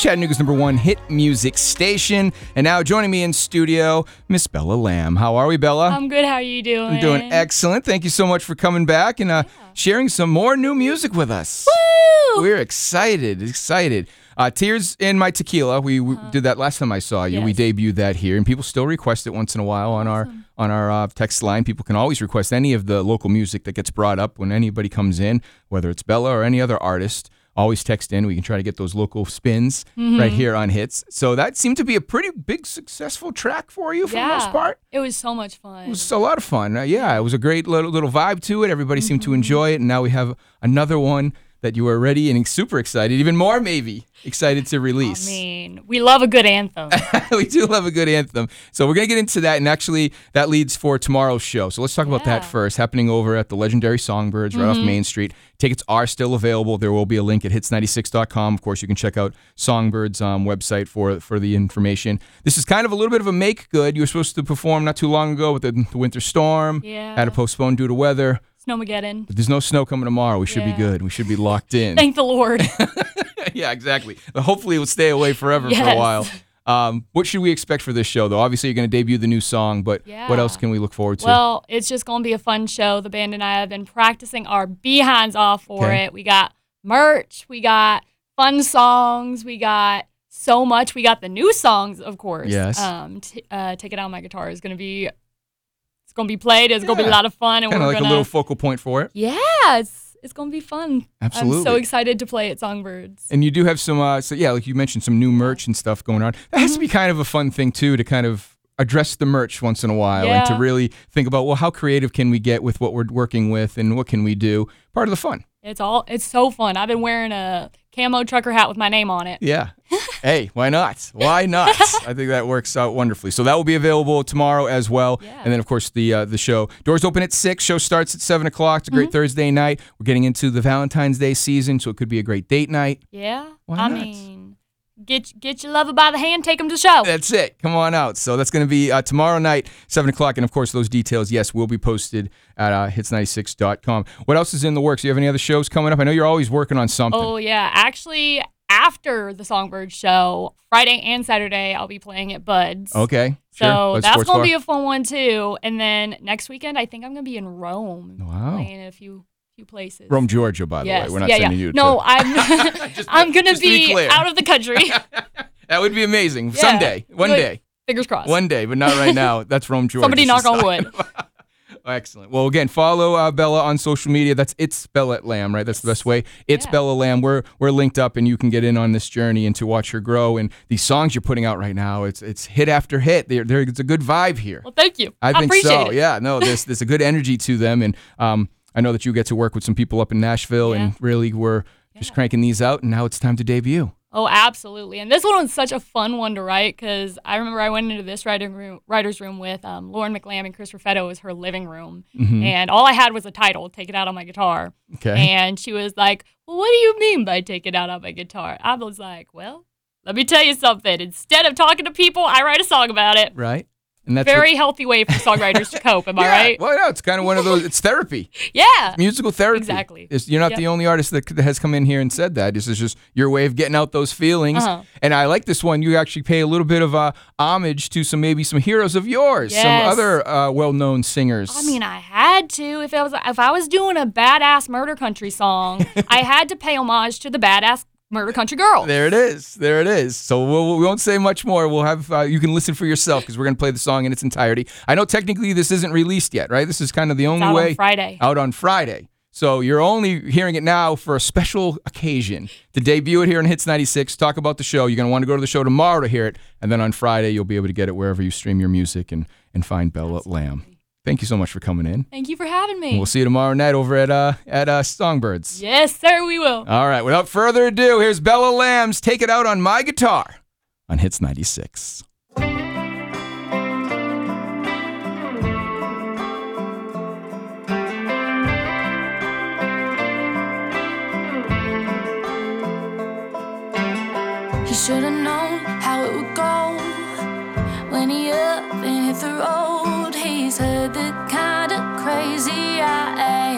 Chattanooga's #1 hit music station. And now joining me in studio, Miss Bella Lamb. How are we, Bella? I'm good. How are you doing? I'm doing excellent. Thank you so much for coming back and sharing some more new music with us. Woo! We're excited. Tears in My Tequila. We did that last time I saw you. Yes. We debuted that here, and people still request it once in a while on our text line. People can always request any of the local music that gets brought up when anybody comes in, whether it's Bella or any other artist. Always text in. We can try to get those local spins right here on Hits. So that seemed to be a pretty big, successful track for you for the most part. It was so much fun. It was a lot of fun. It was a great little vibe to it. Everybody seemed to enjoy it. And now we have another one that you are ready and super excited, even more maybe excited to release. I mean, we love a good anthem. We do love a good anthem. So we're going to get into that, and actually that leads for tomorrow's show. So let's talk about that first, happening over at the legendary Songbirds right off Main Street. Tickets are still available. There will be a link at hits96.com. Of course, you can check out Songbirds' website for the information. This is kind of a little bit of a make good. You were supposed to perform not too long ago with the winter storm. Yeah. Had to postpone due to weather. Snowmageddon. But there's no snow coming tomorrow. We should be good. We should be locked in. Thank the Lord. Yeah, exactly. Hopefully it will stay away forever for a while. What should we expect for this show, though? Obviously, you're going to debut the new song, but what else can we look forward to? Well, it's just going to be a fun show. The band and I have been practicing our behinds off for it. We got merch. We got fun songs. We got so much. We got the new songs, of course. Yes. Take It Out My Guitar is going to be... It's going to be played. It's going to be a lot of fun. And kind of like a little focal point for it. Yeah, it's going to be fun. Absolutely. I'm so excited to play at Songbirds. And you do have some, like you mentioned, some new merch and stuff going on. That has to be kind of a fun thing, too, to kind of address the merch once in a while and to really think about, well, how creative can we get with what we're working with and what can we do? Part of the fun. It's so fun. I've been wearing a camo trucker hat with my name on it. Yeah. Hey, why not? Why not? I think that works out wonderfully. So that will be available tomorrow as well. Yeah. And then, of course, the show. Doors open at 6. Show starts at 7 o'clock. It's a great Thursday night. We're getting into the Valentine's Day season, so it could be a great date night. Yeah. Why not? I mean, get your lover by the hand, take him to the show. That's it. Come on out. So that's going to be tomorrow night, 7 o'clock. And, of course, those details, yes, will be posted at hits96.com. What else is in the works? Do you have any other shows coming up? I know you're always working on something. Oh, yeah. Actually, after the Songbird show, Friday and Saturday, I'll be playing at Bud's. Okay. So sure. that's going to be a fun one, too. And then next weekend, I think I'm going to be in Rome. Wow. Playing at a few places. Rome, Georgia, by the way. We're not sending you to... No, I'm going to be out of the country. That would be amazing. Someday. One day. Fingers crossed. One day, but not right now. That's Rome, Georgia. Somebody knock on wood. Excellent. Well, again, follow Bella on social media. That's It's Bella Lamb, right? That's the best way. It's Bella Lamb. We're linked up, and you can get in on this journey and to watch her grow. And these songs you're putting out right now, it's hit after hit. It's a good vibe here. Well, thank you. I think appreciate so. it. Yeah. No, there's a good energy to them, and I know that you get to work with some people up in Nashville, and really we're just cranking these out, and now it's time to debut. Oh, absolutely. And this one was such a fun one to write because I remember I went into this writer's room with Lauren McLam and Chris Raffetto was her living room. And all I had was a title, Take It Out on My Guitar. Okay. And she was like, well, what do you mean by Take It Out on My Guitar? I was like, well, let me tell you something. Instead of talking to people, I write a song about it. Right. And that's very healthy way for songwriters to cope. Am I right? Well, no, it's kind of one of those. It's therapy. Yeah. It's musical therapy. Exactly. You're not the only artist that has come in here and said that. This is just your way of getting out those feelings. And I like this one. You actually pay a little bit of homage to some heroes of yours, some other well-known singers. I mean, I had to. If I was doing a badass murder country song, I had to pay homage to the badass Murder Country Girls. There it is. So we won't say much more. We'll have you can listen for yourself because we're going to play the song in its entirety. I know technically this isn't released yet, right? This is kind of the only way. Out on Friday. So you're only hearing it now for a special occasion to debut it here in Hits 96. Talk about the show. You're going to want to go to the show tomorrow to hear it. And then on Friday, you'll be able to get it wherever you stream your music and find Bella Lamb. Thank you so much for coming in. Thank you for having me. And we'll see you tomorrow night over at Songbirds. Yes, sir, we will. All right. Without further ado, here's Bella Lamb's Take It Out on My Guitar on Hits 96. He should have known how it would go when he up and hit the road. He's heard the kind of crazy I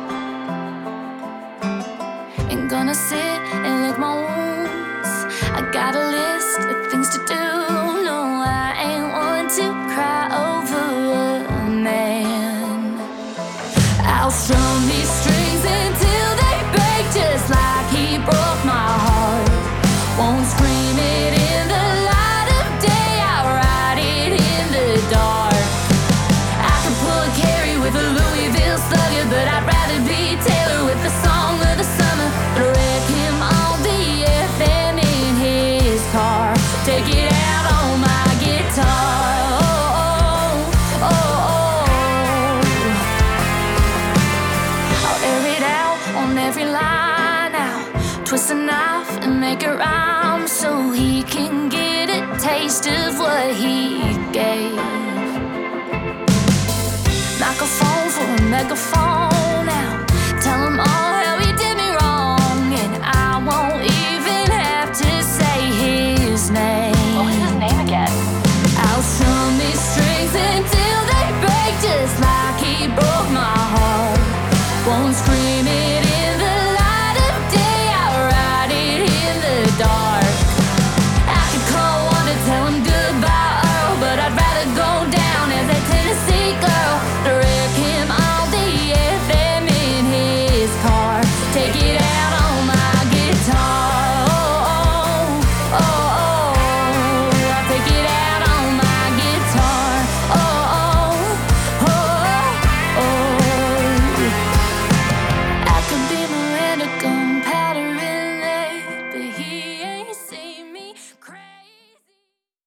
am. Ain't gonna sit and lick my wounds. I got a list of things to do. No, I ain't one to cry over a man. I'll strum these strings until they break, just like he broke my heart. Won't scream it in the light of day, I'll write it in the dark. I can pull a Carrie with a Louisville slugger, but I'd rather be Taylor with the song of the summer. Wreck him on the FM in his car, take it out on my guitar. Oh, oh, oh. I'll air it out on every line now, twist a knife and make it rhyme, so he can get a taste of what he gave. Microphone for a megaphone,